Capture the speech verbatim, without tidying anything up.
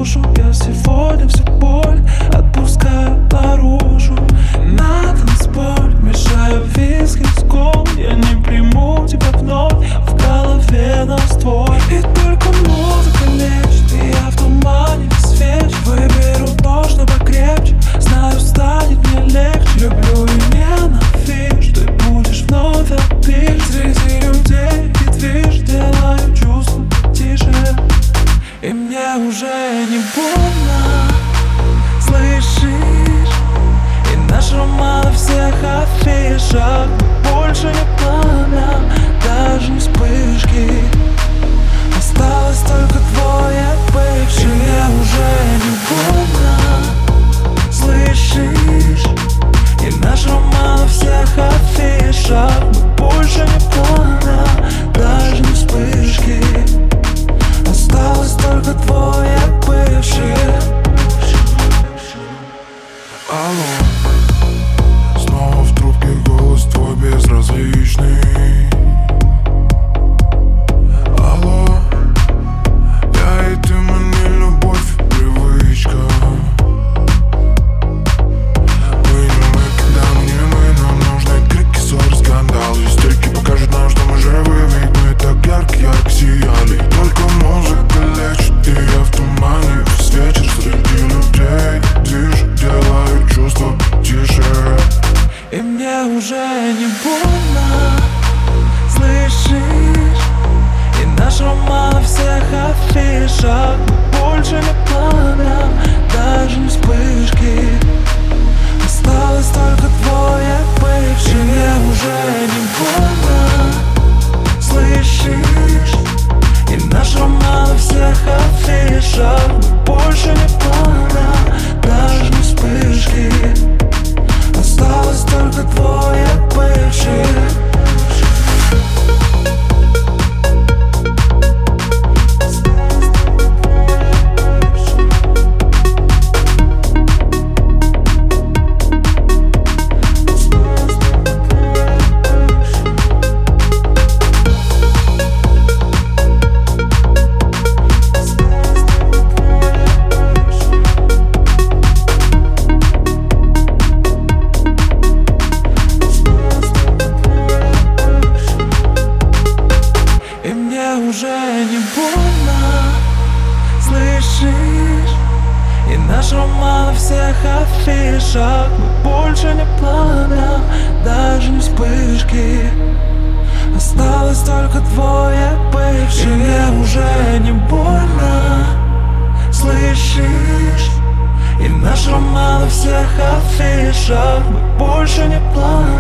душу. Я сегодня всю боль отпускаю наружу. На танцполе мешаю виски с кол. Я не приму тебя вновь, в голове на створ. И только музыка лечит, и я в тумане весь вечер. Выберу то, что покрепче, знаю, станет мне легче. Люблю и ненавижу, ты будешь вновь опять. Среди людей и движ, делаю чувства тише. И мне уже не больно, слышишь? И наш роман на всех афишах. Мы больше не пламя, даже не вспышки. Осталось только двое бывших. И мне уже не больно, слышишь? И наш роман на всех афишах. Мы больше не пламя, даже не вспышки. Осталось только двое бывших. Алло, снова в трубке голос твой безразличный. Алло, я и ты, мы не любовь, привычка. Мы не мы, когда мы не мы, нам нужны крики, ссоры, скандалы. Истерики покажут нам, что мы живы, ведь мы так ярко-ярко сияли. Только музыка лечит, и я в тумане весь вечер. Среди людей движ, делаю чувства тише. И мне уже не больно, слышишь? И наш роман на всех афишах. Мы больше не пламя, даже не вспышки. Осталось только двое бывших. И мне уже не больно, слышишь? И наш роман на всех афишах. Мы больше не пламя, даже не вспышки. Осталось только двое бывших. Уже не больно, слышишь? И наш роман на всех афишах. Мы больше не пламя, даже не вспышки. Осталось только двое бывших. И мне уже не больно, слышишь? И наш роман на всех афишах. Мы больше не пламя.